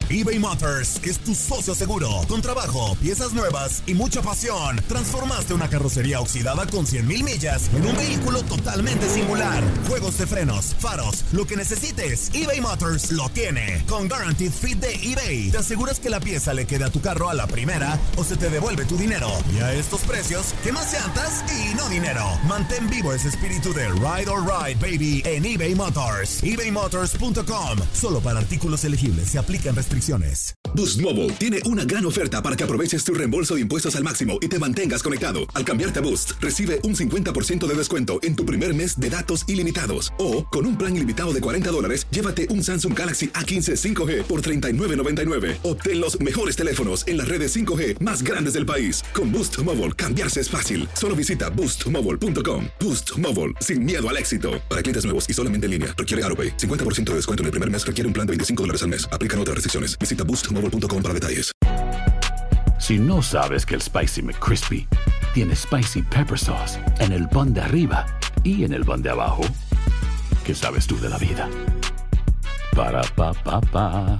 eBay Motors es tu socio seguro. Con trabajo, piezas nuevas y mucha pasión, transformaste una carrocería oxidada con 100,000 millas en un vehículo totalmente singular. Juegos de frenos, faros, lo que necesites, eBay Motors lo tiene. Con Guaranteed Fit de eBay, te aseguras que la pieza le quede a tu carro a la primera o se te devuelve tu dinero. Y a estos precios, ¿qué más llantas y no dinero? Mantén vivo ese espíritu de Ride or Ride, baby, en eBay Motors. ebaymotors.com. Solo para artículos elegibles se aplican restricciones. Boost Mobile tiene una gran oferta para que aproveches tu reembolso de impuestos al máximo y te mantengas conectado. Al cambiarte a Boost, recibe un 50% de descuento en tu primer mes de datos ilimitados. O, con un plan ilimitado de $40, llévate un Samsung Galaxy A15 5G por $39.99. Obtén los mejores teléfonos en las redes 5G más grandes del país. Con Boost Mobile, cambiarse es fácil. Solo visita boostmobile.com. Boost Mobile, sin miedo al éxito. Para clientes nuevos y solamente en línea, requiere AutoPay. 50% de descuento en el primer mes requiere un plan de $25 al mes. Aplican otras restricciones. Visita boostmobile.com para detalles. Si no sabes que el Spicy McCrispy tiene Spicy Pepper Sauce en el pan de arriba y en el pan de abajo, ¿qué sabes tú de la vida? Para, pa, pa, pa.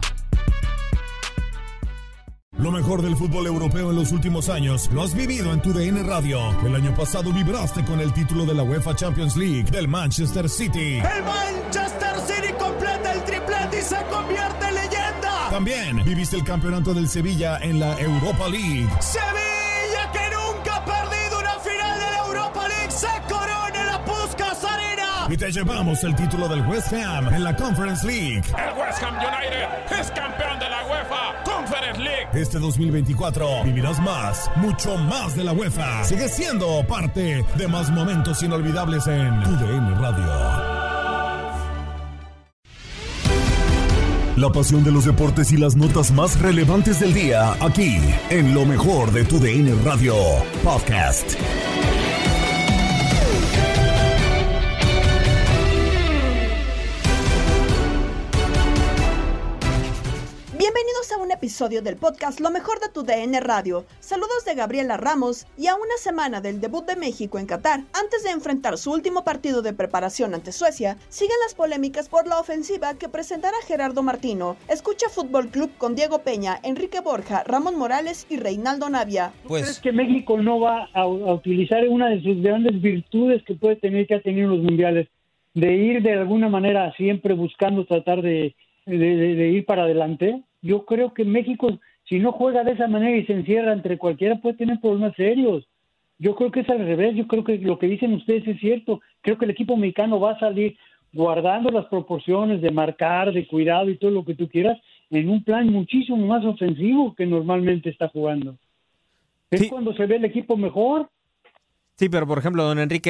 Lo mejor del fútbol europeo en los últimos años lo has vivido en tu DN Radio. El año pasado vibraste con el título de la UEFA Champions League del Manchester City. El Manchester City completa el triplete y se convierte en leyenda. También viviste el campeonato del Sevilla en la Europa League. Sevilla, que nunca ha perdido una final de la Europa League, se corona en la Puskás Arena. Y te llevamos el título del West Ham en la Conference League. El West Ham United es campeón de la UEFA Conference League. Este 2024 vivirás más, mucho más de la UEFA. Sigue siendo parte de más momentos inolvidables en tu DN Radio. La pasión de los deportes y las notas más relevantes del día, aquí, en lo mejor de tu DN Radio Podcast. Bienvenidos a un episodio del podcast Lo mejor de tu DN Radio. Saludos de Gabriela Ramos y a una semana del debut de México en Qatar, antes de enfrentar su último partido de preparación ante Suecia, siguen las polémicas por la ofensiva que presentará Gerardo Martino. Escucha Fútbol Club con Diego Peña, Enrique Borja, Ramón Morales y Reinaldo Navia. ¿Crees que México no va a utilizar una de sus grandes virtudes que puede tener, que ha tenido en los mundiales, de ir de alguna manera siempre buscando tratar de ir para adelante? Yo creo que México, si no juega de esa manera y se encierra entre cualquiera, puede tener problemas serios. Yo creo que es al revés. Yo creo que lo que dicen ustedes es cierto. Creo que el equipo mexicano va a salir guardando las proporciones de marcar, de cuidado y todo lo que tú quieras, en un plan muchísimo más ofensivo que normalmente está jugando. Es cuando se ve el equipo mejor. Sí, pero por ejemplo, don Enrique,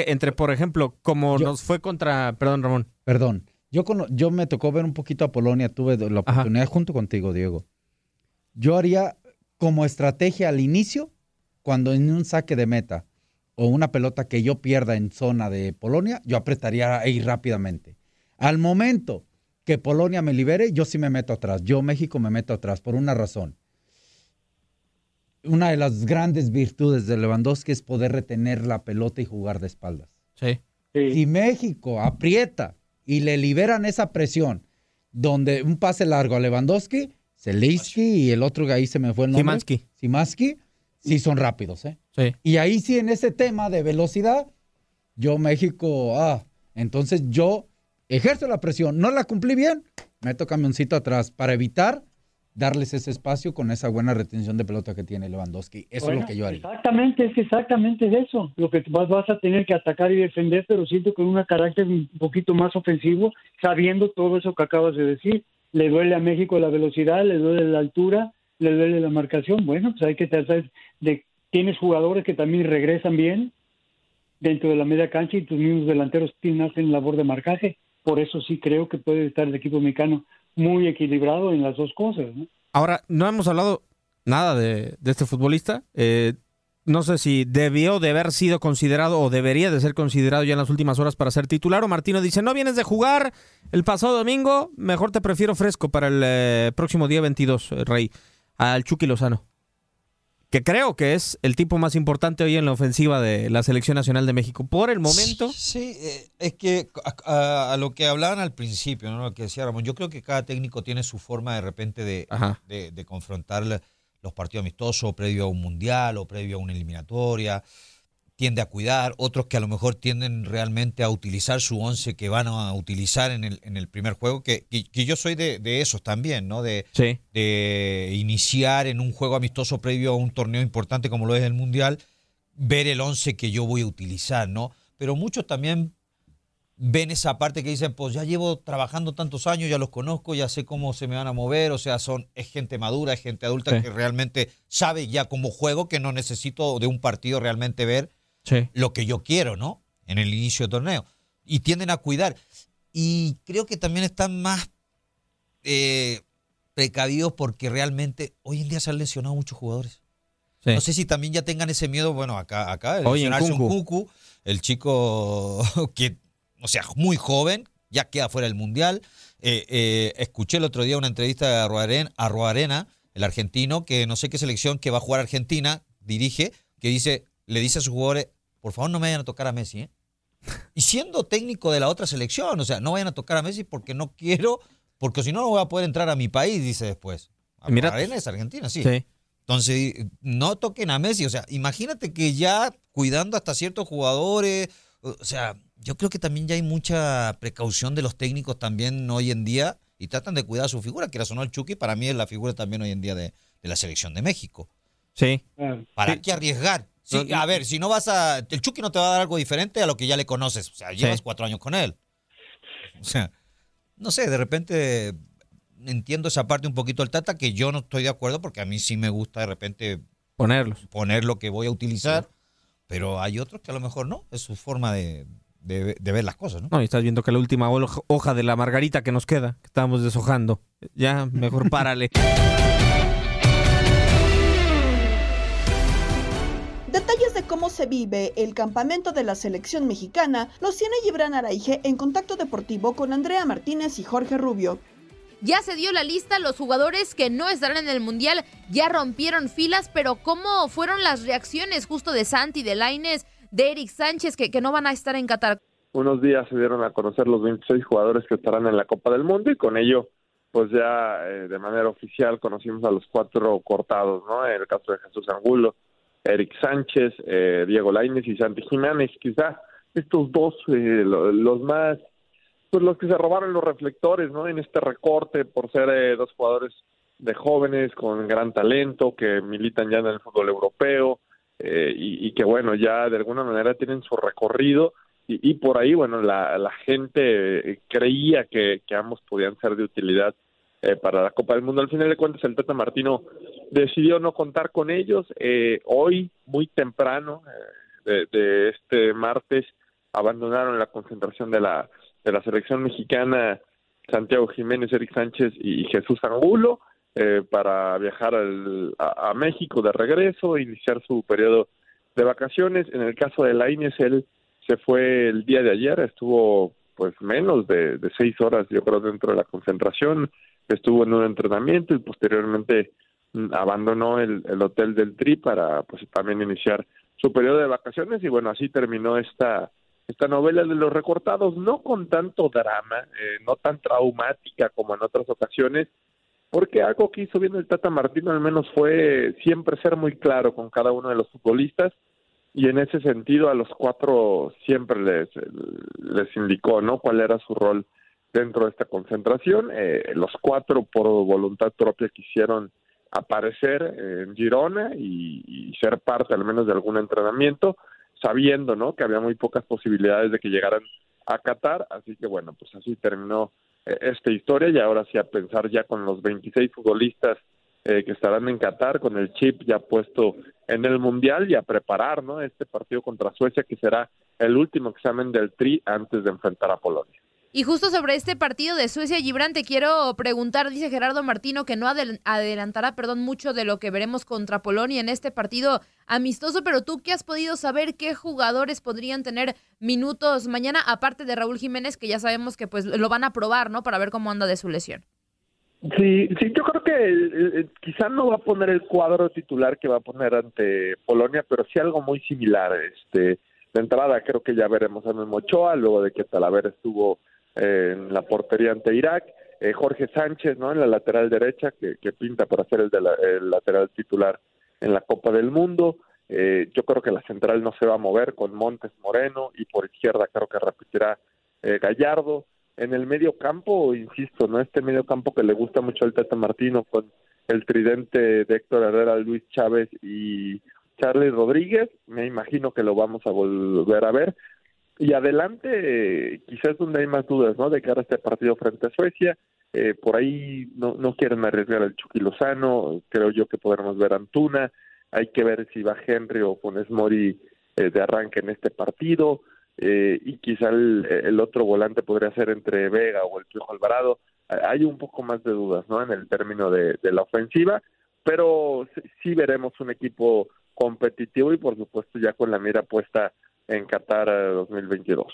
nos fue contra... Perdón, Ramón. Perdón. Yo me tocó ver un poquito a Polonia, tuve la oportunidad junto contigo, Diego. Yo haría como estrategia al inicio, cuando en un saque de meta o una pelota que yo pierda en zona de Polonia, yo apretaría a ir rápidamente. Al momento que Polonia me libere, yo sí me meto atrás. Yo, México, me meto atrás por una razón. Una de las grandes virtudes de Lewandowski es poder retener la pelota y jugar de espaldas. Sí. Si México aprieta y le liberan esa presión, donde un pase largo a Lewandowski, Zielinski y el otro que ahí se me fue el nombre. Szymański, sí son rápidos, ¿eh? Sí. Y ahí sí, en ese tema de velocidad, yo México, entonces yo ejerzo la presión, no la cumplí bien, meto camioncito atrás para evitar darles ese espacio con esa buena retención de pelota que tiene Lewandowski. Eso es lo que yo haría. Exactamente es eso. Lo que vas a tener que atacar y defender, pero siento con un carácter un poquito más ofensivo, sabiendo todo eso que acabas de decir. Le duele a México la velocidad, le duele la altura, le duele la marcación. Bueno, pues hay que tratar tienes jugadores que también regresan bien dentro de la media cancha y tus mismos delanteros hacen labor de marcaje. Por eso sí creo que puede estar el equipo mexicano muy equilibrado en las dos cosas, ¿no? Ahora, no hemos hablado nada de este futbolista. No sé si debió de haber sido considerado o debería de ser considerado ya en las últimas horas para ser titular. O Martino dice, no vienes de jugar el pasado domingo, mejor te prefiero fresco para el próximo día 22, Rey, al Chucky Lozano. que creo que es el tipo más importante hoy en la ofensiva de la Selección Nacional de México. Por el momento. Sí, es que a lo que hablaban al principio, ¿no? Lo que decía Ramón, yo creo que cada técnico tiene su forma de repente de confrontar los partidos amistosos previo a un mundial o previo a una eliminatoria. Tiende a cuidar, otros que a lo mejor tienden realmente a utilizar su 11 que van a utilizar en el primer juego, que yo soy de esos también, ¿no? De iniciar en un juego amistoso previo a un torneo importante como lo es el Mundial, ver el 11 que yo voy a utilizar, ¿no? Pero muchos también ven esa parte que dicen, pues ya llevo trabajando tantos años, ya los conozco, ya sé cómo se me van a mover, o sea, es gente madura, es gente adulta que realmente sabe ya cómo juego, que no necesito de un partido realmente ver lo que yo quiero, ¿no? En el inicio del torneo. Y tienden a cuidar. Y creo que también están más precavidos porque realmente hoy en día se han lesionado muchos jugadores. Sí. No sé si también ya tengan ese miedo, bueno, acá lesionarse un Cucu, el chico que, o sea, muy joven, ya queda fuera del Mundial. Escuché el otro día una entrevista de Arruabarrena, el argentino, que no sé qué selección que va a jugar Argentina, dirige, que le dice a sus jugadores, por favor no me vayan a tocar a Messi, ¿eh? Y siendo técnico de la otra selección, o sea, no vayan a tocar a Messi porque no quiero, porque si no, no voy a poder entrar a mi país, dice después. Arena es Argentina, sí. Entonces, no toquen a Messi, o sea, imagínate que ya cuidando hasta ciertos jugadores, o sea, yo creo que también ya hay mucha precaución de los técnicos también hoy en día y tratan de cuidar a su figura, que sonó el Chucky, para mí es la figura también hoy en día de la selección de México. Sí. ¿Para qué arriesgar? Sí, a ver, si no el Chucky no te va a dar algo diferente a lo que ya le conoces. O sea, llevas 4 años con él. O sea, no sé, de repente entiendo esa parte un poquito del Tata, que yo no estoy de acuerdo porque a mí sí me gusta de repente poner lo que voy a utilizar, pero hay otros que a lo mejor no. Es su forma de ver las cosas, ¿no? No, y estás viendo que la última hoja de la margarita que nos queda, que estábamos deshojando. Ya, mejor párale. Detalles de cómo se vive el campamento de la selección mexicana los tiene Gibran Araige en Contacto Deportivo con Andrea Martínez y Jorge Rubio. Ya se dio la lista, los jugadores que no estarán en el Mundial ya rompieron filas, pero ¿cómo fueron las reacciones justo de Santi, de Lainez, de Eric Sánchez, que no van a estar en Qatar? Unos días se dieron a conocer los 26 jugadores que estarán en la Copa del Mundo y con ello, pues ya de manera oficial conocimos a los 4 cortados, ¿no? En el caso de Jesús Angulo, Eric Sánchez, Diego Lainez y Santi Jiménez. Quizá estos dos, los más, pues los que se robaron los reflectores, ¿no? En este recorte por ser 2 jugadores de jóvenes con gran talento que militan ya en el fútbol europeo y que, bueno, ya de alguna manera tienen su recorrido y por ahí, bueno, la gente creía que ambos podían ser de utilidad para la Copa del Mundo. Al final de cuentas, el Tata Martino decidió no contar con ellos. Hoy, muy temprano, de este martes, abandonaron la concentración de la selección mexicana Santiago Jiménez, Eric Sánchez y Jesús Angulo para viajar a México de regreso, iniciar su periodo de vacaciones. En el caso de Lainez, él se fue el día de ayer, estuvo pues menos de 6 horas, yo creo, dentro de la concentración. Estuvo en un entrenamiento y posteriormente abandonó el hotel del Tri para pues también iniciar su periodo de vacaciones y bueno, así terminó esta novela de los recortados, no con tanto drama, no tan traumática como en otras ocasiones, porque algo que hizo bien el Tata Martino al menos fue siempre ser muy claro con cada uno de los futbolistas y en ese sentido a los 4 siempre les indicó, ¿no?, cuál era su rol dentro de esta concentración. Los 4 por voluntad propia quisieron aparecer en Girona y ser parte al menos de algún entrenamiento, sabiendo, ¿no?, que había muy pocas posibilidades de que llegaran a Qatar, así que bueno, pues así terminó esta historia y ahora sí a pensar ya con los 26 futbolistas que estarán en Qatar, con el chip ya puesto en el Mundial y a preparar, ¿no?, este partido contra Suecia que será el último examen del Tri antes de enfrentar a Polonia. Y justo sobre este partido de Suecia, Gibran, te quiero preguntar, dice Gerardo Martino que no adelantará mucho de lo que veremos contra Polonia en este partido amistoso, pero tú qué has podido saber, qué jugadores podrían tener minutos mañana, aparte de Raúl Jiménez, que ya sabemos que pues lo van a probar, ¿no?, para ver cómo anda de su lesión. Sí, yo creo que quizá no va a poner el cuadro titular que va a poner ante Polonia, pero sí algo muy similar. De entrada creo que ya veremos a Memo Ochoa, luego de que Talavera estuvo en la portería ante Irak, Jorge Sánchez, ¿no?, en la lateral derecha, que pinta para ser el lateral titular en la Copa del Mundo. Yo creo que la central no se va a mover con Montes Moreno, y por izquierda creo que repetirá Gallardo. En el medio campo, insisto, ¿no?, este medio campo que le gusta mucho al Tata Martino, con el tridente de Héctor Herrera, Luis Chávez y Charly Rodríguez, me imagino que lo vamos a volver a ver. Y adelante, quizás donde hay más dudas, ¿no?, de cara a este partido frente a Suecia. Por ahí no quieren arriesgar al Chucky Lozano, creo yo que podremos ver a Antuna. Hay que ver si va Henry o Funes Mori de arranque en este partido. Y quizá el otro volante podría ser entre Vega o el Piojo Alvarado. Hay un poco más de dudas, ¿no?, en el término de la ofensiva, pero sí veremos un equipo competitivo y por supuesto ya con la mira puesta en Qatar 2022.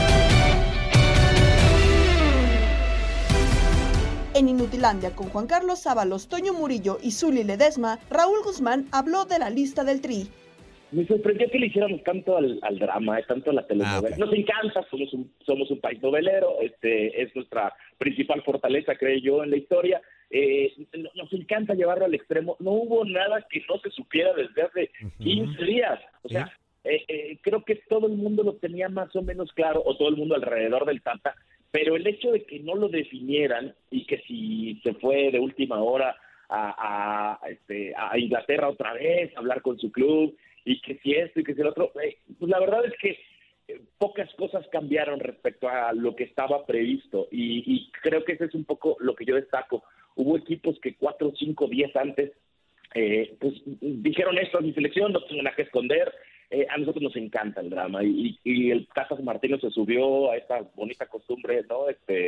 En Inutilandia, con Juan Carlos Ábalos, Toño Murillo y Zuli Ledesma, Raúl Guzmán habló de la lista del Tri. Me sorprendió que le hiciéramos tanto al drama, tanto a la telenovela. Nos encanta, somos un país novelero, es nuestra principal fortaleza, creo yo, en la historia. Nos encanta llevarlo al extremo. No hubo nada que no se supiera desde hace 15 días. O sea, creo que todo el mundo lo tenía más o menos claro, o todo el mundo alrededor del Tata, pero el hecho de que no lo definieran y que si se fue de última hora a Inglaterra otra vez a hablar con su club, y que si esto y que si el otro, pues la verdad es que pocas cosas cambiaron respecto a lo que estaba previsto, y creo que ese es un poco lo que yo destaco. Hubo equipos que 4 o 5 días antes pues dijeron esto a mi selección, no tengo nada que esconder. A nosotros nos encanta el drama, y el Tata Martino se subió a esta bonita costumbre, ¿no?,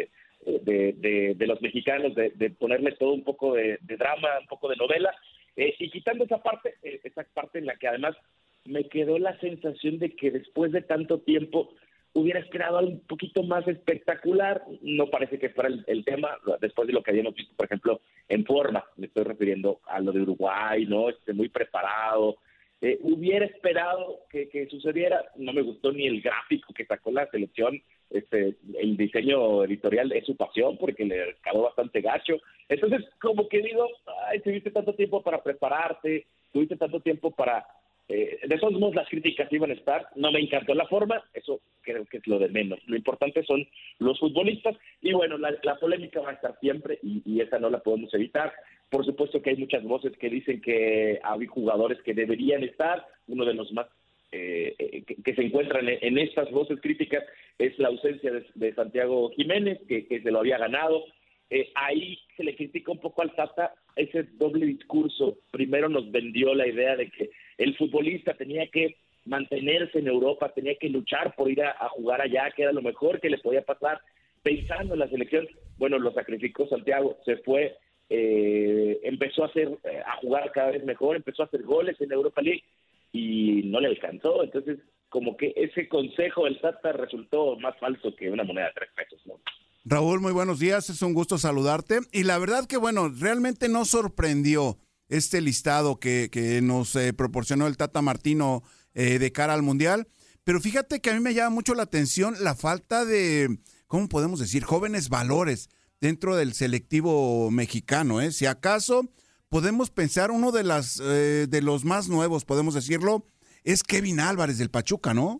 de los mexicanos, de ponerle todo un poco de drama, un poco de novela, y quitando esa parte en la que además me quedó la sensación de que después de tanto tiempo hubiera esperado algo un poquito más espectacular. No parece que fuera el tema, después de lo que habíamos visto, por ejemplo, en forma. Me estoy refiriendo a lo de Uruguay, ¿no?, muy preparado. Hubiera esperado que sucediera. No me gustó ni el gráfico que sacó la selección. El diseño editorial es su pasión, porque le quedó bastante gacho. Entonces, como que digo, tuviste tanto tiempo para prepararte, tuviste tanto tiempo para... de todos modos, las críticas iban a estar. No me encantó la forma, eso creo que es lo de menos. Lo importante son los futbolistas, y bueno, la polémica va a estar siempre, y esa no la podemos evitar. Por supuesto que hay muchas voces que dicen que hay jugadores que deberían estar. Uno de los más que se encuentran en estas voces críticas es la ausencia de Santiago Jiménez, que se lo había ganado. Ahí se le critica un poco al Tata ese doble discurso. Primero nos vendió la idea de que el futbolista tenía que mantenerse en Europa, tenía que luchar por ir a jugar allá, que era lo mejor que le podía pasar, pensando en la selección. Bueno, lo sacrificó Santiago, se fue, empezó a jugar cada vez mejor, empezó a hacer goles en Europa League y no le alcanzó. Entonces, como que ese consejo del Tata resultó más falso que una moneda de 3 pesos, ¿no? Raúl, muy buenos días, es un gusto saludarte. Y la verdad que, bueno, realmente nos sorprendió este listado que nos proporcionó el Tata Martino de cara al Mundial. Pero fíjate que a mí me llama mucho la atención la falta de, ¿cómo podemos decir?, jóvenes valores dentro del selectivo mexicano, ¿eh? Si acaso podemos pensar uno de los más nuevos, podemos decirlo, es Kevin Álvarez del Pachuca, ¿no?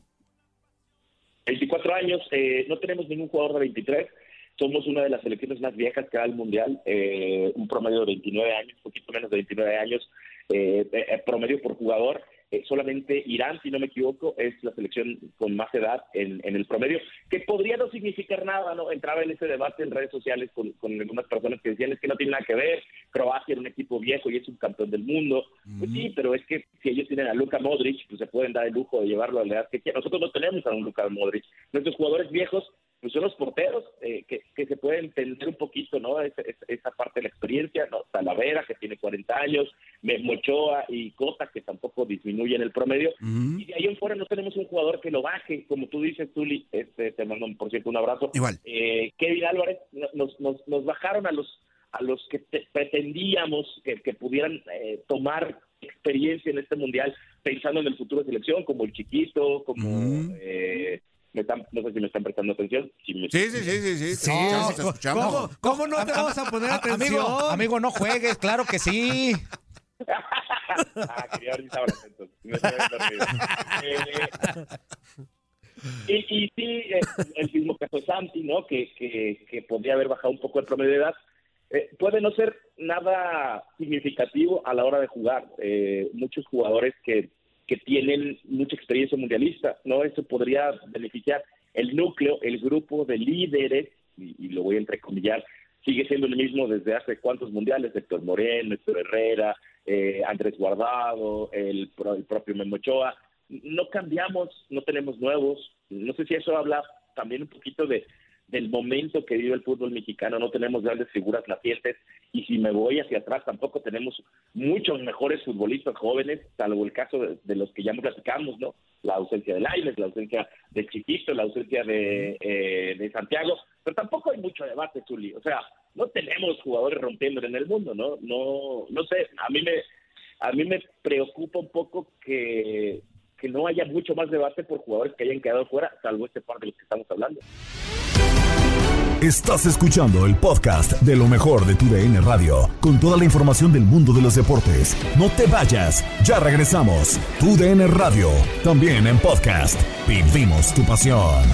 24 años, no tenemos ningún jugador de 23. Somos una de las selecciones más viejas que da el Mundial, un promedio de 29 años, un poquito menos de 29 años, promedio por jugador. Solamente Irán, si no me equivoco, es la selección con más edad en el promedio, que podría no significar nada, ¿no? Entraba en ese debate en redes sociales con algunas personas que decían, es que no tiene nada que ver, Croacia era un equipo viejo y es un campeón del mundo. Pues sí, pero es que si ellos tienen a Luka Modric, pues se pueden dar el lujo de llevarlo a la edad que quieran. Nosotros no tenemos a un Luka Modric. Nuestros jugadores viejos pues son los porteros, que se puede entender un poquito, ¿no? Esa parte de la experiencia, ¿no? Talavera, que tiene 40 años, Memo Ochoa y Cota, que tampoco disminuyen el promedio. Y de ahí en fuera no tenemos un jugador que lo baje, como tú dices, Zuli, te mando, por cierto, un abrazo. Igual. Kevin Álvarez, nos bajaron a a los que pretendíamos que pudieran tomar experiencia en este mundial pensando en el futuro de selección, como el Chiquito, como no sé si me están prestando atención. Sí. No, escuchamos. ¿Cómo no te vamos a poner atención? Amigo, no juegues, claro que sí. Quería ver si estaban atentos. No se habían dormido. Y sí, el mismo caso de Santi, ¿no? Que podría haber bajado un poco el promedio de edad. Puede no ser nada significativo a la hora de jugar. Muchos jugadores que tienen mucha experiencia mundialista, ¿no? Eso podría beneficiar el núcleo, el grupo de líderes, y lo voy a entrecomillar, sigue siendo el mismo desde hace cuántos mundiales: Héctor Moreno, Héctor Herrera, Andrés Guardado, el propio Memo Ochoa. No cambiamos, no tenemos nuevos. No sé si eso habla también un poquito del momento que vive el fútbol mexicano. No tenemos grandes figuras nacientes, y si me voy hacia atrás tampoco tenemos muchos mejores futbolistas jóvenes, salvo el caso de los que ya platicamos, ¿no? La ausencia de Lainez, la ausencia de Chiquito, la ausencia de Santiago, pero tampoco hay mucho debate, Zuli. O sea, no tenemos jugadores rompiendo en el mundo, ¿no? No sé, a mí me preocupa un poco que no haya mucho más debate por jugadores que hayan quedado fuera, salvo este par de los que estamos hablando. Estás escuchando el podcast de lo mejor de tu DN Radio, con toda la información del mundo de los deportes. No te vayas, ya regresamos. Tu DN Radio, también en podcast. Vivimos tu pasión.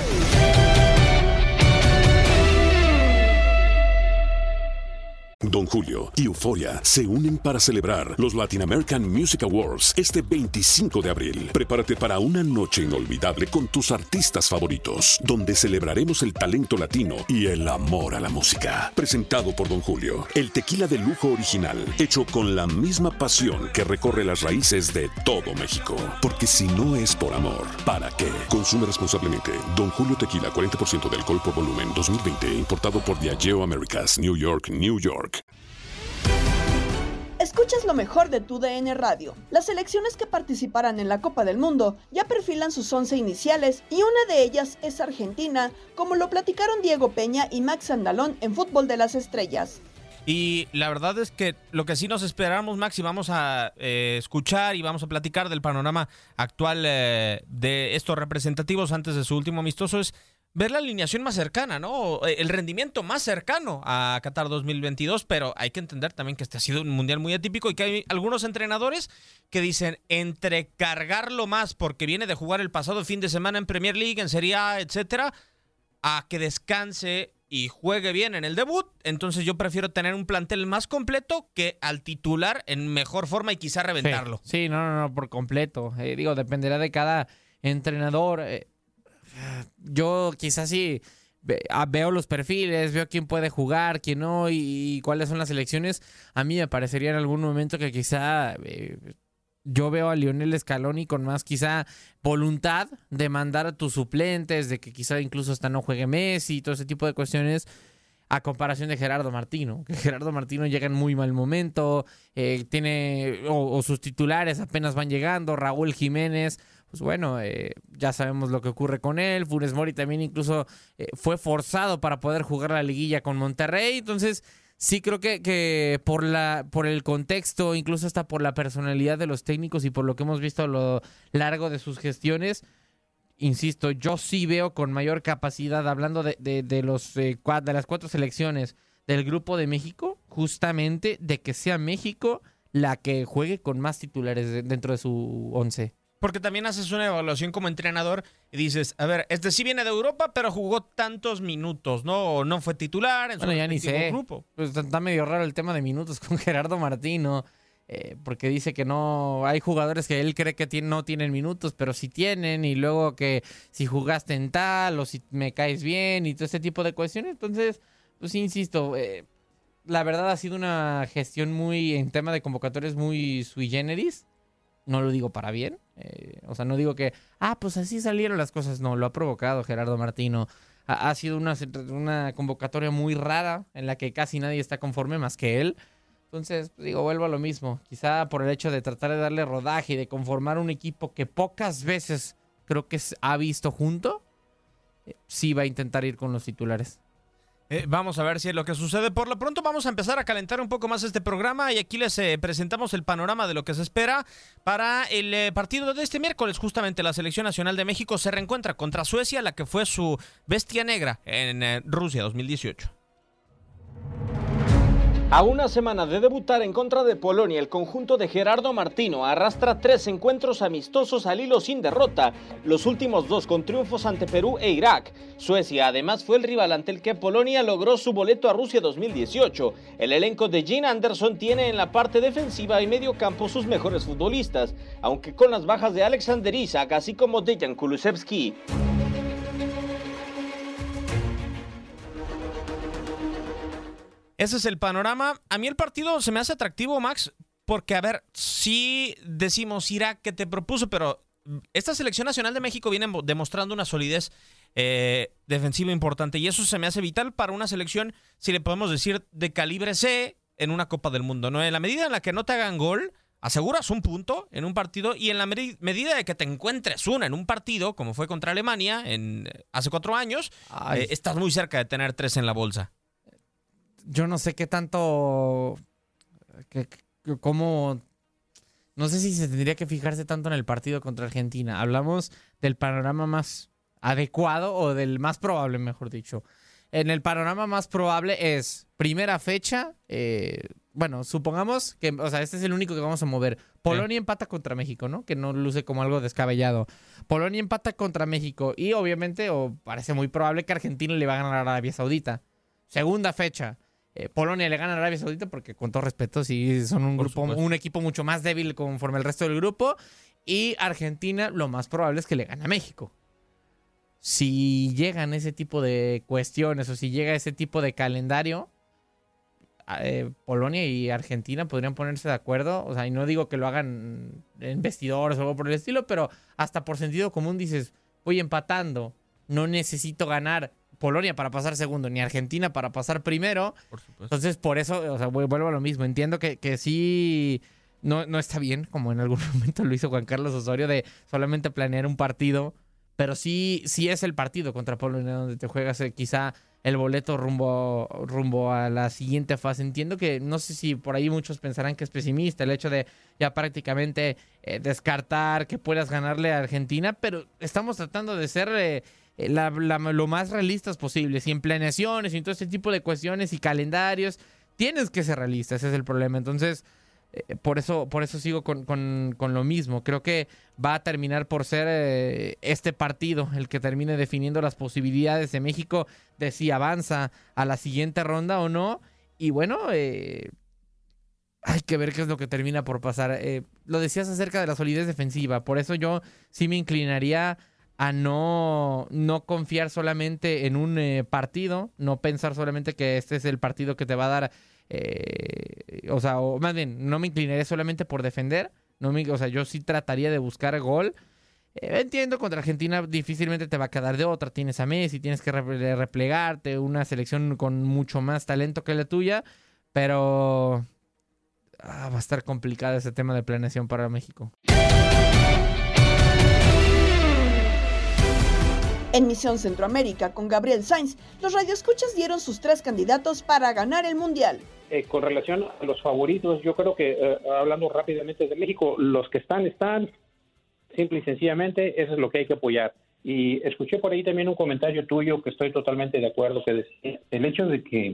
Don Julio y Euforia se unen para celebrar los Latin American Music Awards este 25 de abril. Prepárate para una noche inolvidable con tus artistas favoritos, donde celebraremos el talento latino y el amor a la música. Presentado por Don Julio, el tequila de lujo original, hecho con la misma pasión que recorre las raíces de todo México. Porque si no es por amor, ¿para qué? Consume responsablemente. Don Julio Tequila, 40% de alcohol por volumen, 2020, importado por Diageo Americas, New York, New York. Escuchas lo mejor de tu DN Radio. Las selecciones que participarán en la Copa del Mundo ya perfilan sus 11 iniciales, y una de ellas es Argentina, como lo platicaron Diego Peña y Max Andalón en Fútbol de las Estrellas. Y la verdad es que lo que sí nos esperamos, Max, y vamos a escuchar y vamos a platicar del panorama actual de estos representativos antes de su último amistoso, es ver la alineación más cercana, ¿no? El rendimiento más cercano a Qatar 2022, pero hay que entender también que este ha sido un mundial muy atípico y que hay algunos entrenadores que dicen entre cargarlo más porque viene de jugar el pasado fin de semana en Premier League, en Serie A, etcétera, a que descanse y juegue bien en el debut. Entonces yo prefiero tener un plantel más completo que al titular en mejor forma y quizá reventarlo. Sí, no, por completo. Dependerá de cada entrenador. Yo quizás sí veo los perfiles, veo quién puede jugar, quién no y cuáles son las elecciones. A mí me parecería en algún momento que quizá yo veo a Lionel Scaloni con más quizá voluntad de mandar a tus suplentes, de que quizá incluso hasta no juegue Messi y todo ese tipo de cuestiones, a comparación de Gerardo Martino, que Gerardo Martino llega en muy mal momento, tiene o sus titulares apenas van llegando, Raúl Jiménez, pues bueno, ya sabemos lo que ocurre con él. Funes Mori también incluso fue forzado para poder jugar la liguilla con Monterrey. Entonces sí creo que por el contexto, incluso hasta por la personalidad de los técnicos y por lo que hemos visto a lo largo de sus gestiones, insisto, yo sí veo con mayor capacidad, hablando de las 4 selecciones del Grupo de México, justamente de que sea México la que juegue con más titulares dentro de su 11. Porque también haces una evaluación como entrenador y dices, a ver, este sí viene de Europa, pero jugó tantos minutos, ¿no? O no fue titular en su grupo. Pues está medio raro el tema de minutos con Gerardo Martino, porque dice que no, hay jugadores que él cree que no tienen minutos, pero sí tienen, y luego que si jugaste en tal, o si me caes bien, y todo ese tipo de cuestiones. Entonces, pues insisto, la verdad ha sido una gestión en tema de convocatorias muy sui generis. No lo digo para bien, no digo que, pues así salieron las cosas. No, lo ha provocado Gerardo Martino. Ha sido una convocatoria muy rara en la que casi nadie está conforme más que él. Entonces, vuelvo a lo mismo. Quizá por el hecho de tratar de darle rodaje y de conformar un equipo que pocas veces creo que ha visto junto, sí va a intentar ir con los titulares. Vamos a ver si es lo que sucede. Por lo pronto vamos a empezar a calentar un poco más este programa y aquí les presentamos el panorama de lo que se espera para el partido de este miércoles. Justamente la Selección Nacional de México se reencuentra contra Suecia, la que fue su bestia negra en Rusia 2018. A una semana de debutar en contra de Polonia, el conjunto de Gerardo Martino arrastra 3 encuentros amistosos al hilo sin derrota, los últimos 2 con triunfos ante Perú e Irak. Suecia además fue el rival ante el que Polonia logró su boleto a Rusia 2018. El elenco de Gene Anderson tiene en la parte defensiva y medio campo sus mejores futbolistas, aunque con las bajas de Alexander Isak así como Dejan Kulusevski. Ese es el panorama. A mí el partido se me hace atractivo, Max, porque, a ver, sí decimos Irak que te propuso, pero esta Selección Nacional de México viene demostrando una solidez defensiva importante y eso se me hace vital para una selección, si le podemos decir, de calibre C en una Copa del Mundo, ¿no? En la medida en la que no te hagan gol, aseguras un punto en un partido y en la medida de que te encuentres una en un partido, como fue contra Alemania hace 4 años, estás muy cerca de tener 3 en la bolsa. Yo no sé qué tanto, no sé si se tendría que fijarse tanto en el partido contra Argentina. Hablamos del panorama más adecuado o del más probable, mejor dicho. En el panorama más probable es primera fecha, bueno, supongamos que, o sea, este es el único que vamos a mover. Polonia empata contra México, ¿no? Que no luce como algo descabellado. Polonia empata contra México y obviamente, o parece muy probable que Argentina le va a ganar a Arabia Saudita. Segunda fecha. Polonia le gana a Arabia Saudita porque, con todo respeto, sí son un equipo mucho más débil conforme el resto del grupo. Y Argentina, lo más probable es que le gane a México. Si llegan ese tipo de cuestiones o si llega ese tipo de calendario, Polonia y Argentina podrían ponerse de acuerdo. O sea, y no digo que lo hagan en vestidores o algo por el estilo, pero hasta por sentido común dices, voy empatando, no necesito ganar Polonia para pasar segundo, ni Argentina para pasar primero. Por supuesto. Entonces, por eso, o sea, vuelvo a lo mismo. Entiendo que sí no está bien, como en algún momento lo hizo Juan Carlos Osorio, de solamente planear un partido, pero sí es el partido contra Polonia donde te juegas quizá el boleto rumbo a la siguiente fase. Entiendo que, no sé si por ahí muchos pensarán que es pesimista el hecho de ya prácticamente descartar que puedas ganarle a Argentina, pero estamos tratando de ser lo más realistas posible. Y en planeaciones y todo este tipo de cuestiones y calendarios tienes que ser realista, ese es el problema. Entonces por eso sigo con lo mismo. Creo que va a terminar por ser este partido el que termine definiendo las posibilidades de México de si avanza a la siguiente ronda o no. Y bueno, hay que ver qué es lo que termina por pasar. Lo decías acerca de la solidez defensiva, por eso yo sí me inclinaría a no confiar solamente en un partido, no pensar solamente que este es el partido que te va a dar, o más bien, no me inclinaría solamente por defender, o sea, yo sí trataría de buscar gol. Entiendo, contra Argentina difícilmente te va a quedar de otra, tienes a Messi, tienes que replegarte, una selección con mucho más talento que la tuya, pero va a estar complicado ese tema de planeación para México. En Misión Centroamérica con Gabriel Sainz, los radioescuchas dieron sus 3 candidatos para ganar el Mundial. Con relación a los favoritos, yo creo que, hablando rápidamente de México, los que están, simple y sencillamente, eso es lo que hay que apoyar. Y escuché por ahí también un comentario tuyo que estoy totalmente de acuerdo, que decía, el hecho de que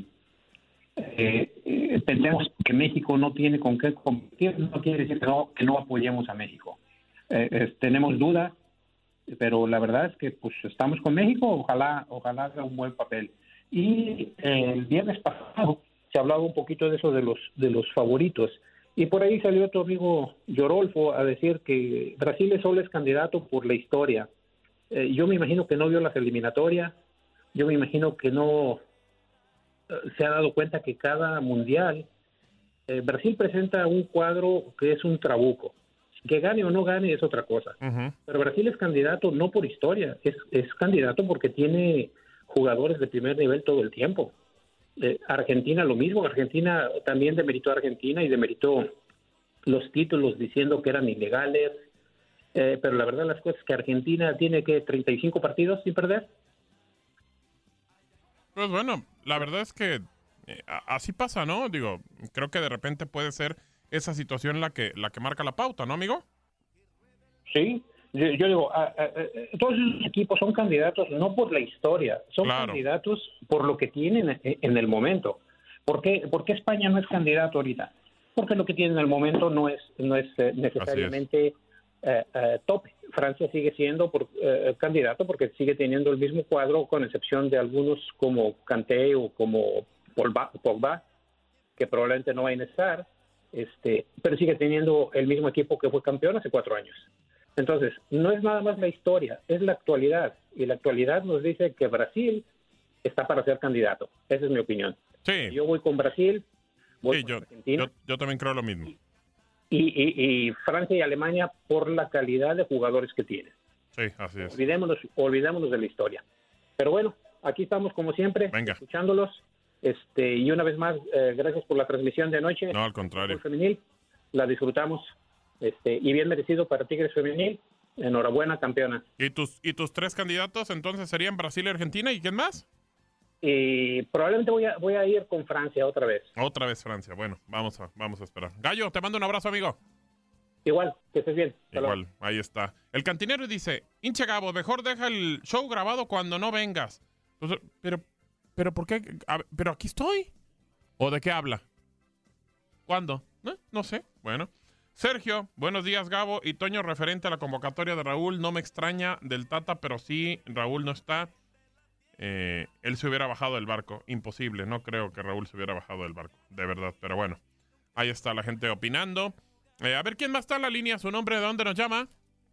pensemos que México no tiene con qué competir, no quiere decir que no apoyemos a México. Tenemos dudas, pero la verdad es que pues estamos con México, ojalá haga un buen papel. Y el viernes pasado se hablaba un poquito de eso de los favoritos, y por ahí salió tu amigo Yorolfo a decir que Brasil solo es candidato por la historia. Yo me imagino que no vio las eliminatorias, yo me imagino que no se ha dado cuenta que cada mundial Brasil presenta un cuadro que es un trabuco. Que gane o no gane es otra cosa. Uh-huh. Pero Brasil es candidato no por historia, es candidato porque tiene jugadores de primer nivel todo el tiempo. Argentina lo mismo, Argentina también demeritó a Argentina y demeritó los títulos diciendo que eran ilegales, pero la verdad las cosas es que Argentina tiene que 35 partidos sin perder. Pues bueno, la verdad es que así pasa, ¿no? Digo, creo que de repente puede ser esa situación la que marca la pauta, ¿no, amigo? Sí, yo digo, todos esos equipos son candidatos no por la historia, son candidatos por lo que tienen en el momento. ¿Por qué España no es candidato ahorita? Porque lo que tiene en el momento no es necesariamente tope. Francia sigue siendo candidato porque sigue teniendo el mismo cuadro, con excepción de algunos como Kanté o como Pogba, que probablemente no vayan a estar, pero sigue teniendo el mismo equipo que fue campeón hace 4 años. Entonces, no es nada más la historia, es la actualidad. Y la actualidad nos dice que Brasil está para ser candidato. Esa es mi opinión. Sí. Yo voy con Brasil, voy con Argentina. Yo también creo lo mismo. Y Francia y Alemania por la calidad de jugadores que tienen. Sí, así es. Olvidémonos de la historia. Pero bueno, aquí estamos como siempre, escuchándolos. Y una vez más, gracias por la transmisión de anoche. No, al contrario. Femenil, la disfrutamos. Y bien merecido para Tigres Femenil. Enhorabuena, campeona. ¿Y tus 3 candidatos entonces serían Brasil y Argentina? ¿Y quién más? Y probablemente voy a ir con Francia otra vez. Otra vez Francia. Bueno, vamos a esperar. Gallo, te mando un abrazo, amigo. Igual, que estés bien. Igual, ahí está. El cantinero dice, hinche Gabo, mejor deja el show grabado cuando no vengas. Entonces, pero ¿por qué? Pero aquí estoy. ¿O de qué habla? ¿Cuándo? No sé. Bueno. Sergio, buenos días, Gabo. Y Toño, referente a la convocatoria de Raúl, no me extraña del Tata, pero sí, Raúl no está. Él se hubiera bajado del barco. Imposible, no creo que Raúl se hubiera bajado del barco, de verdad. Pero bueno, ahí está la gente opinando. A ver, ¿quién más está en la línea? ¿Su nombre? ¿De dónde nos llama?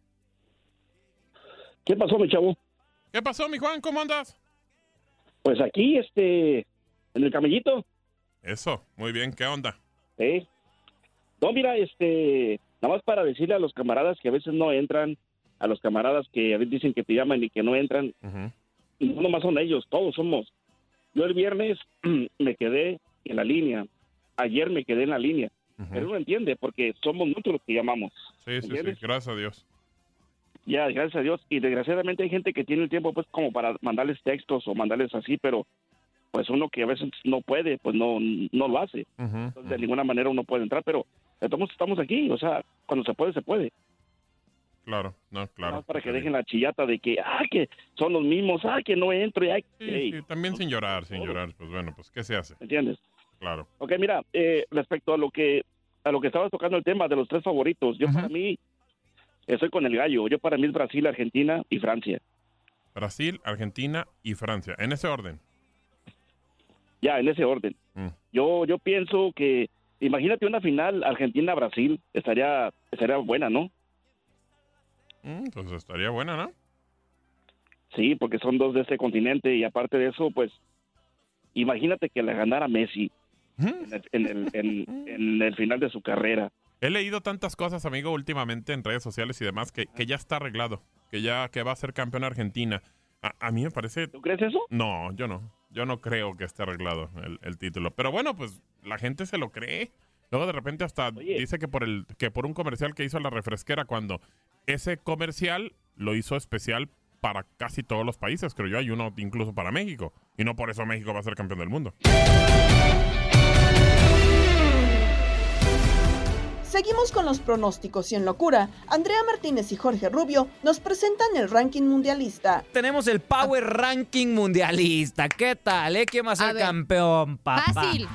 ¿Qué pasó, mi chavo? ¿Qué pasó, mi Juan? ¿Cómo andas? Pues aquí, en el camellito. Eso, muy bien. ¿Qué onda? No, mira, nada más para decirle a los camaradas que a veces no entran, a los camaradas que a veces dicen que te llaman y que no entran, y no nomás son ellos, todos somos. Yo el viernes me quedé en la línea, ayer me quedé en la línea, pero no entiende porque somos muchos los que llamamos. Sí, gracias a Dios. Ya, gracias a Dios, y desgraciadamente hay gente que tiene el tiempo pues como para mandarles textos o mandarles así, pero pues uno que a veces no puede, pues no lo hace. Entonces, de ninguna manera uno puede entrar, pero estamos aquí, o sea, cuando se puede, se puede. Claro, no, claro. Para que dejen la chillata de que son los mismos, que no entro. Sí, también sin llorar, pues bueno, pues ¿qué se hace? ¿Entiendes? Claro. Ok, mira, respecto a lo que estabas tocando el tema de los 3 favoritos, yo para mí estoy con el gallo, yo para mí es Brasil, Argentina y Francia. Brasil, Argentina y Francia, en ese orden. Ya, en ese orden. Yo pienso que, imagínate una final Argentina-Brasil, estaría buena, ¿no? Pues estaría buena, ¿no? Sí, porque son 2 de ese continente y aparte de eso, pues, imagínate que la ganara Messi en el final de su carrera. He leído tantas cosas, amigo, últimamente en redes sociales y demás, que ya está arreglado, que va a ser campeón Argentina. A mí me parece... ¿Tú crees eso? No, yo no. Yo no creo que esté arreglado el título. Pero bueno, pues la gente se lo cree. Luego de repente hasta dice que por un comercial que hizo la refresquera, cuando ese comercial lo hizo especial para casi todos los países, creo yo. Hay uno incluso para México. Y no por eso México va a ser campeón del mundo. Seguimos con los pronósticos y en locura, Andrea Martínez y Jorge Rubio nos presentan el ranking mundialista. Tenemos el Power Ranking mundialista. ¿Qué tal? ¿Quién va a ser campeón, papá? Fácil.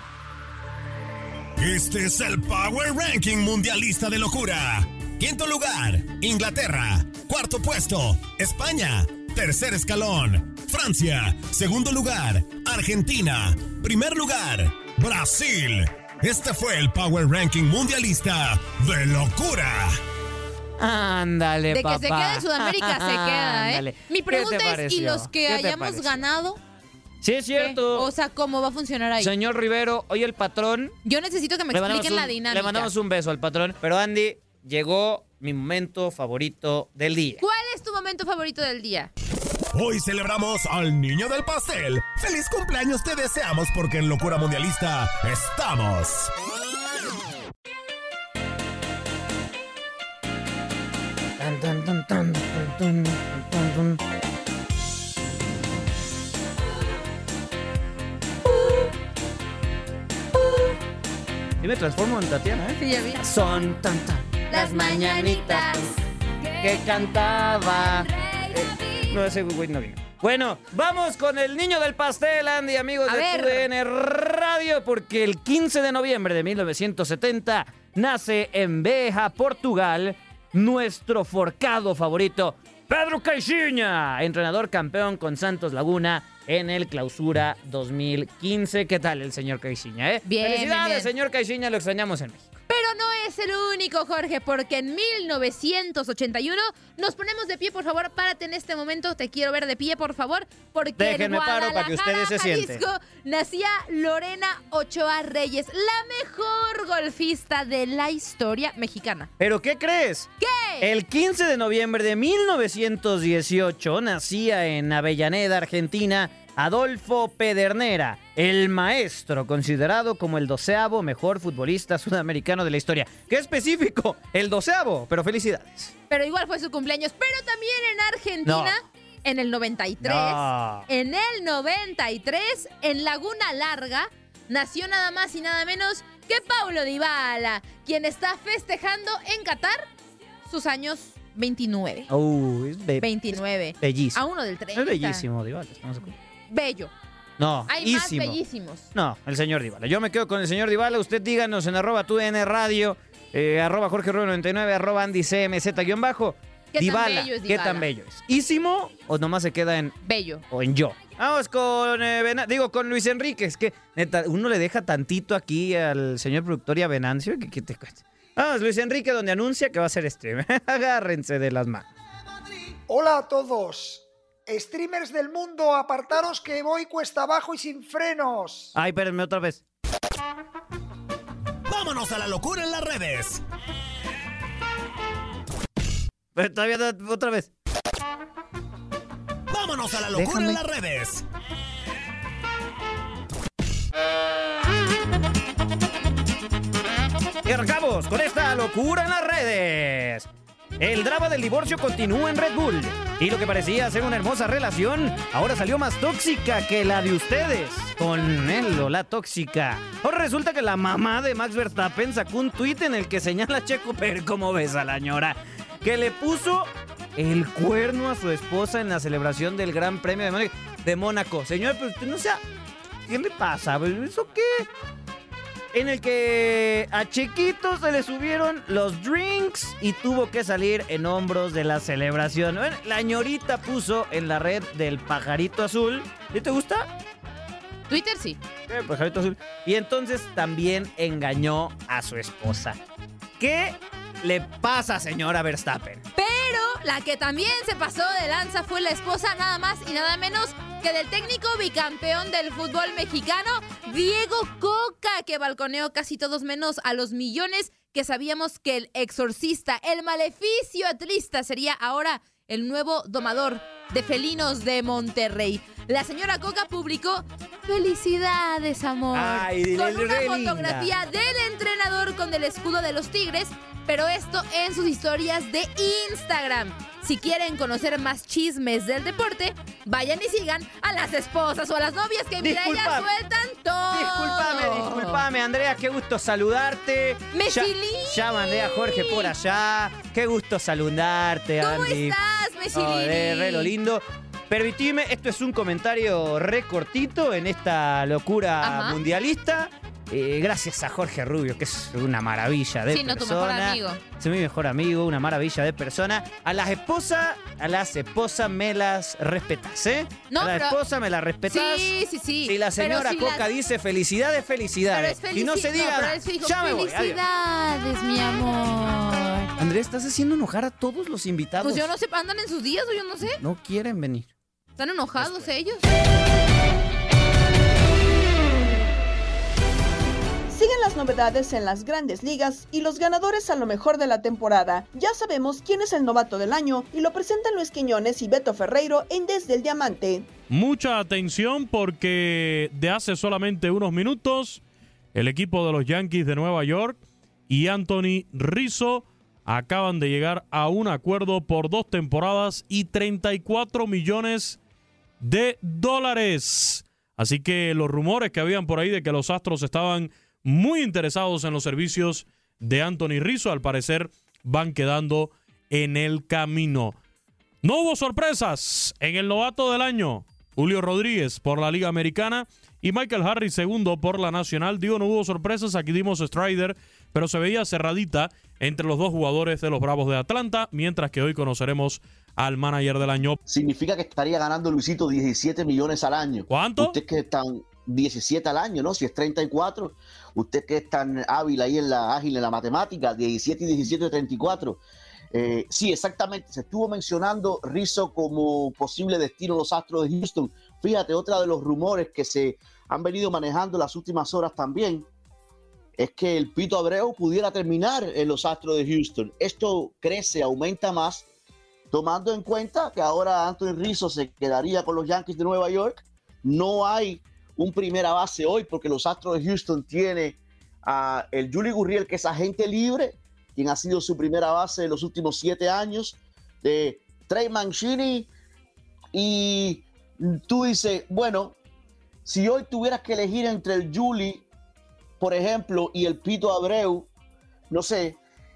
Este es el Power Ranking mundialista de locura. Quinto lugar, Inglaterra. Cuarto puesto, España. Tercer escalón, Francia. Segundo lugar, Argentina. Primer lugar, Brasil. Este fue el Power Ranking mundialista de locura. Ándale, de papá. De que se quede en Sudamérica, se queda, Ándale. Mi pregunta es, ¿y los que hayamos ganado? Sí, es cierto. O sea, ¿cómo va a funcionar ahí? Señor Rivero, hoy el patrón... Yo necesito que me expliquen la dinámica. Le mandamos un beso al patrón. Pero Andy, llegó mi momento favorito del día. ¿Cuál es tu momento favorito del día? Hoy celebramos al niño del pastel. ¡Feliz cumpleaños te deseamos porque en Locura Mundialista estamos! Yo me transformo en Tatiana, ¿eh? Sí, ya vi. Son tantas las mañanitas que cantaba. No, ese güey no vino. Bueno, vamos con el niño del pastel, Andy, amigos de TUDN Radio, porque el 15 de noviembre de 1970 nace en Beja, Portugal, nuestro forcado favorito, Pedro Caixinha, entrenador campeón con Santos Laguna en el Clausura 2015. ¿Qué tal el señor Caixinha, Bien, Felicidades, bien. señor Caixinha, lo extrañamos en México. Pero no es el único, Jorge, porque en 1981 nos ponemos de pie, por favor. Párate en este momento, te quiero ver de pie, por favor, porque Déjenme en paro para que ustedes se sienten. Jalisco, nacía Lorena Ochoa Reyes, la mejor golfista de la historia mexicana. ¿Pero qué crees? ¿Qué? El 15 de noviembre de 1918 nacía en Avellaneda, Argentina, Adolfo Pedernera, el maestro, considerado como el 12º mejor futbolista sudamericano de la historia. ¡Qué específico! El 12º, pero felicidades. Pero igual fue su cumpleaños. Pero también en Argentina, en el 93, en el 93, en Laguna Larga, nació nada más y nada menos que Paulo Dybala, quien está festejando en Qatar sus años 29. Es 29. bellísimo. A uno del 30. Es bellísimo, Dybala. Estamos de acuerdo. Bello. No, Hay más bellísimos. No, el señor Dybala. Yo me quedo con el señor Dybala. Usted díganos en @TUDN Radio, @Jorge Rubio 99, @AndyCMZ_. ¿Qué tan Dybala, bello es ¿qué Dybala? tan bello es? ¿Ísimo o nomás se queda en Bello. o en yo? Vamos con con Luis Enrique. Es que neta, uno le deja tantito aquí al señor productor y a Venancio. ¿Qué te cuesta? Vamos, Luis Enrique, donde anuncia que va a ser stream. Agárrense de las manos. Hola a todos. Streamers del mundo, apartaros que voy cuesta abajo y sin frenos. Ay, espérenme otra vez. Vámonos a la locura en las redes. Pero todavía otra vez. Vámonos a la locura en las redes. Y arrancamos con esta locura en las redes. El drama del divorcio continúa en Red Bull. Y lo que parecía ser una hermosa relación, ahora salió más tóxica que la de ustedes. Con él o la tóxica. Ahora resulta que la mamá de Max Verstappen sacó un tuit en el que señala a Checo Pérez, ¿cómo ves a la ñora? Que le puso el cuerno a su esposa en la celebración del Gran Premio de Mónaco. Señor, pero usted no sea... ¿Qué le pasa? ¿Eso qué? En el que a Chiquito se le subieron los drinks y tuvo que salir en hombros de la celebración. Bueno, la ñorita puso en la red del pajarito azul. ¿Y te gusta? Twitter sí. Pajarito azul. Y entonces también engañó a su esposa. ¿Qué le pasa, señora Verstappen? Pero la que también se pasó de lanza fue la esposa nada más y nada menos que del técnico bicampeón del fútbol mexicano, Diego Coca, que balconeó casi todos menos a los millones que sabíamos que el exorcista, el maleficio atlista, sería ahora el nuevo domador de felinos de Monterrey. La señora Coca publicó "Felicidades, amor", con una fotografía del entrenador con el escudo de los Tigres, pero esto en sus historias de Instagram. Si quieren conocer más chismes del deporte, vayan y sigan a las esposas o a las novias que mira, ellas sueltan todo. Disculpame, Andrea, qué gusto saludarte. Mechilín. Ya mandé a Jorge por allá. Qué gusto saludarte, ¿Cómo Andy. estás, Mechilín? Re lo lindo. Permitime, esto es un comentario re cortito en esta locura mundialista. Gracias a Jorge Rubio, que es una maravilla de persona. Sí, no, tu mejor amigo. Es mi mejor amigo, una maravilla de persona. A las esposas me las respetas, ¿eh? No, a las pero... esposas me las respetas. Sí. Si la señora Coca dice felicidades. Y no se diga nada. Ya me voy. Felicidades, mi amor. Andrés, estás haciendo enojar a todos los invitados. Pues yo no sé, andan en sus días o yo no sé. No quieren venir. ¿Están enojados ellos? Siguen las novedades en las grandes ligas y los ganadores a lo mejor de la temporada. Ya sabemos quién es el novato del año y lo presentan Luis Quiñones y Beto Ferreiro en Desde el Diamante. Mucha atención porque de hace solamente unos minutos el equipo de los Yankees de Nueva York y Anthony Rizzo acaban de llegar a un acuerdo por 2 temporadas y $34 millones. Así que los rumores que habían por ahí de que los Astros estaban muy interesados en los servicios de Anthony Rizzo. Al parecer van quedando en el camino. No hubo sorpresas en el novato del año. Julio Rodríguez por la Liga Americana y Michael Harris segundo por la Nacional. Digo, no hubo sorpresas, aquí dimos Strider, pero se veía cerradita entre los dos jugadores de los Bravos de Atlanta, mientras que hoy conoceremos al manager del año. Significa que estaría ganando Luisito 17 millones al año. ¿Cuánto? Usted que es tan 17 al año, ¿no? Si es 34, usted que es tan hábil ahí ágil en la matemática, 17 y 17, 34. Sí, exactamente. Se estuvo mencionando Rizzo como posible destino de los Astros de Houston. Fíjate, otra de los rumores que se han venido manejando las últimas horas también es que el Pito Abreu pudiera terminar en los Astros de Houston. Esto crece, aumenta más, tomando en cuenta que ahora Anthony Rizzo se quedaría con los Yankees de Nueva York. No hay un primera base hoy porque los Astros de Houston tiene a el Yuli Gurriel, que es agente libre, quien ha sido su primera base en los últimos 7 años, de Trey Mancini, y tú dices, bueno, si hoy tuvieras que elegir entre el Yuli, por ejemplo, y el Pito Abreu, no sé,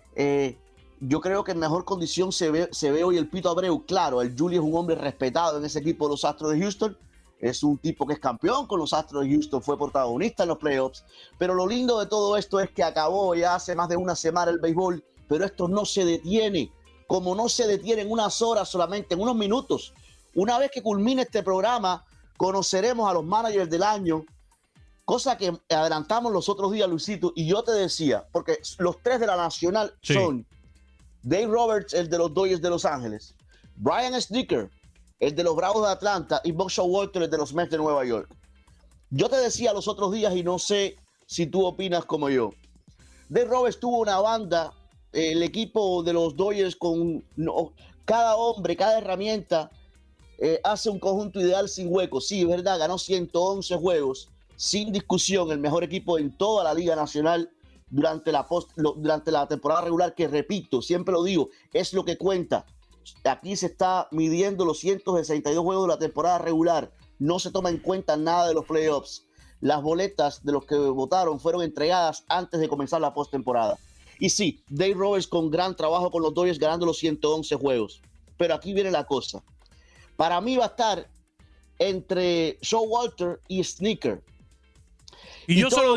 yo creo que en mejor condición se ve hoy el Pito Abreu. Claro, el Yuli es un hombre respetado en ese equipo de los Astros de Houston, es un tipo que es campeón con los Astros de Houston, fue protagonista en los playoffs, pero lo lindo de todo esto es que acabó ya hace más de una semana el béisbol, pero esto no se detiene, como no se detiene en unas horas solamente, en unos minutos. Una vez que culmine este programa, conoceremos a los managers del año, cosa que adelantamos los otros días, Luisito, y yo te decía, porque los 3 de la Nacional son Dave Roberts, el de los Dodgers de Los Ángeles, Brian Snitker, el de los Bravos de Atlanta, y Buck Showalter, el de los Mets de Nueva York. Yo te decía los otros días, y no sé si tú opinas como yo, Dave Roberts tuvo una banda, el equipo de los Dodgers con cada hombre, cada herramienta, hace un conjunto ideal sin huecos. Sí, es verdad, ganó 111 juegos, sin discusión, el mejor equipo en toda la Liga Nacional durante la temporada regular, que repito, siempre lo digo, es lo que cuenta. Aquí se está midiendo los 162 juegos de la temporada regular, no se toma en cuenta nada de los playoffs. Las boletas de los que votaron fueron entregadas antes de comenzar la postemporada. Y sí, Dave Roberts con gran trabajo con los Dodgers ganando los 111 juegos. Pero aquí viene la cosa. Para mí va a estar entre Showalter y Snitker. Y yo se lo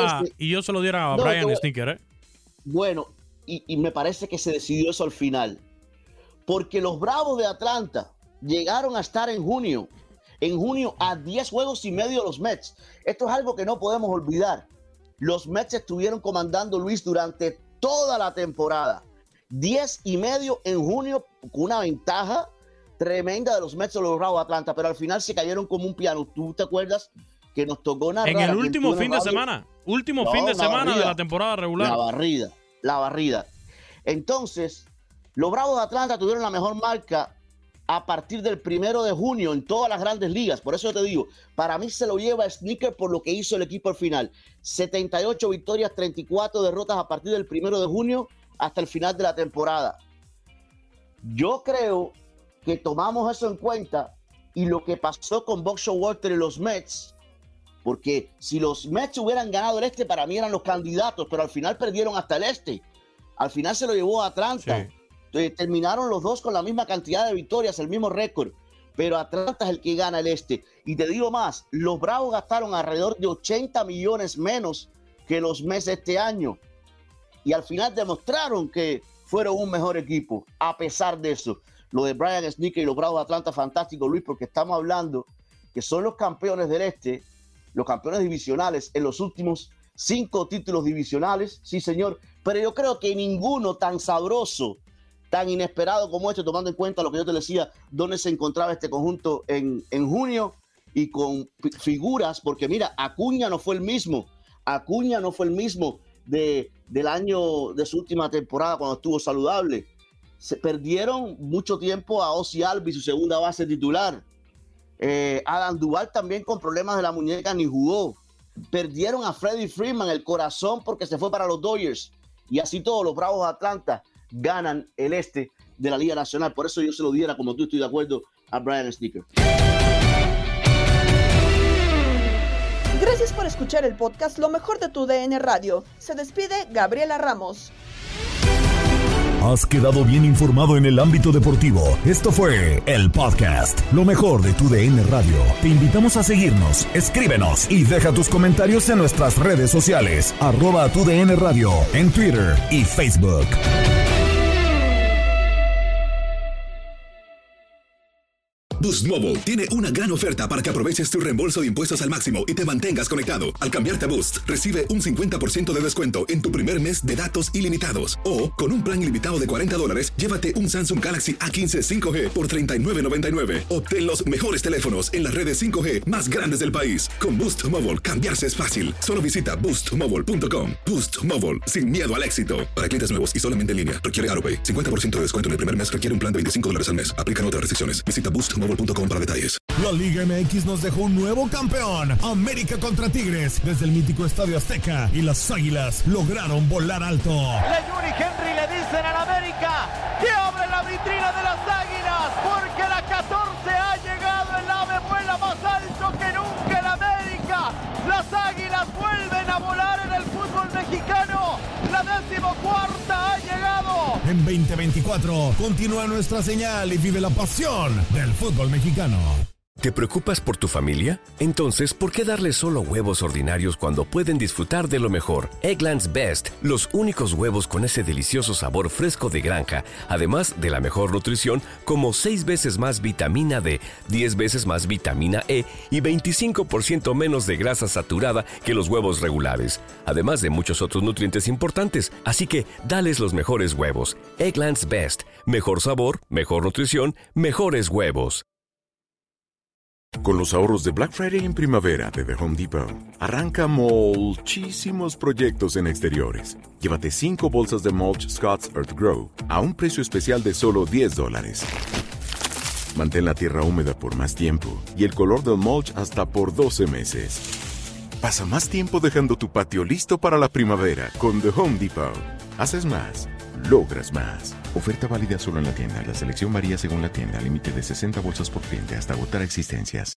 diera a Brian Snitker, ¿eh? Bueno, y me parece que se decidió eso al final. Porque los Bravos de Atlanta llegaron a estar en junio a 10 juegos y medio de los Mets. Esto es algo que no podemos olvidar. Los Mets estuvieron comandando, Luis, durante toda la temporada. 10 y medio en junio, con una ventaja tremenda de los Mets de los Bravos de Atlanta, pero al final se cayeron como un piano. ¿Tú te acuerdas que nos tocó narrar? En el último fin de semana. Fin de semana de la temporada regular. La barrida. Entonces, los Bravos de Atlanta tuvieron la mejor marca a partir del 1 de junio en todas las grandes ligas. Por eso te digo, para mí se lo lleva Snitker por lo que hizo el equipo al final. 78 victorias, 34 derrotas a partir del 1 de junio hasta el final de la temporada. Yo creo que tomamos eso en cuenta y lo que pasó con Buck Showalter y los Mets, porque si los Mets hubieran ganado el este, para mí eran los candidatos, pero al final perdieron hasta el este. Al final se lo llevó a Atlanta. Sí. Terminaron los dos con la misma cantidad de victorias, el mismo récord, pero Atlanta es el que gana el este. Y te digo más, los Bravos gastaron alrededor de 80 millones menos que los Mets este año, y al final demostraron que fueron un mejor equipo. A pesar de eso, lo de Brian Snitker y los Bravos de Atlanta, fantástico, Luis, porque estamos hablando que son los campeones del este, los campeones divisionales en los últimos 5 títulos divisionales, sí señor, pero yo creo que ninguno tan sabroso, tan inesperado como este, tomando en cuenta lo que yo te decía, dónde se encontraba este conjunto en junio, y con figuras, porque mira, Acuña no fue el mismo del año de su última temporada cuando estuvo saludable. Se perdieron mucho tiempo a Ozzie Albies, su segunda base titular. Adam Duvall también con problemas de la muñeca ni jugó. Perdieron a Freddie Freeman, el corazón, porque se fue para los Dodgers. Y así todos los Bravos de Atlanta ganan el este de la Liga Nacional. Por eso yo se lo diera, como tú, estoy de acuerdo, a Brian Snitker. Gracias por escuchar el podcast Lo Mejor de Tu DN Radio. Se despide Gabriela Ramos. Has quedado bien informado en el ámbito deportivo. Esto fue el podcast Lo Mejor de Tu DN Radio. Te invitamos a seguirnos, escríbenos y deja tus comentarios en nuestras redes sociales. @TUDN Radio en Twitter y Facebook. Boost Mobile tiene una gran oferta para que aproveches tu reembolso de impuestos al máximo y te mantengas conectado. Al cambiarte a Boost, recibe un 50% de descuento en tu primer mes de datos ilimitados. O, con un plan ilimitado de $40, llévate un Samsung Galaxy A15 5G por $39.99. Obtén los mejores teléfonos en las redes 5G más grandes del país. Con Boost Mobile, cambiarse es fácil. Solo visita boostmobile.com. Boost Mobile, sin miedo al éxito. Para clientes nuevos y solamente en línea, requiere AroPay. 50% de descuento en el primer mes requiere un plan de $25 al mes. Aplican otras restricciones. Visita boostmobile.com para detalles. La Liga MX nos dejó un nuevo campeón. América contra Tigres desde el mítico Estadio Azteca, y las Águilas lograron volar alto. Leyuni Henry le dicen al América que abre la vitrina de las Águilas, porque la 14 ha llegado, el ave vuela más alto que nunca en América. Las Águilas vuelven a volar en el fútbol mexicano. La 14ª ha llegado. En 2024 continúa nuestra señal y vive la pasión del fútbol mexicano. ¿Te preocupas por tu familia? Entonces, ¿por qué darles solo huevos ordinarios cuando pueden disfrutar de lo mejor? Eggland's Best, los únicos huevos con ese delicioso sabor fresco de granja, además de la mejor nutrición, como 6 veces más vitamina D, 10 veces más vitamina E y 25% menos de grasa saturada que los huevos regulares, además de muchos otros nutrientes importantes. Así que, dales los mejores huevos. Eggland's Best, mejor sabor, mejor nutrición, mejores huevos. Con los ahorros de Black Friday en primavera de The Home Depot, arranca muchísimos proyectos en exteriores. Llévate 5 bolsas de mulch Scott's Earth Grow a un precio especial de solo $10. Mantén la tierra húmeda por más tiempo y el color del mulch hasta por 12 meses. Pasa más tiempo dejando tu patio listo para la primavera con The Home Depot. Haces más, logras más. Oferta válida solo en la tienda. La selección varía según la tienda. Límite de 60 bolsas por cliente hasta agotar existencias.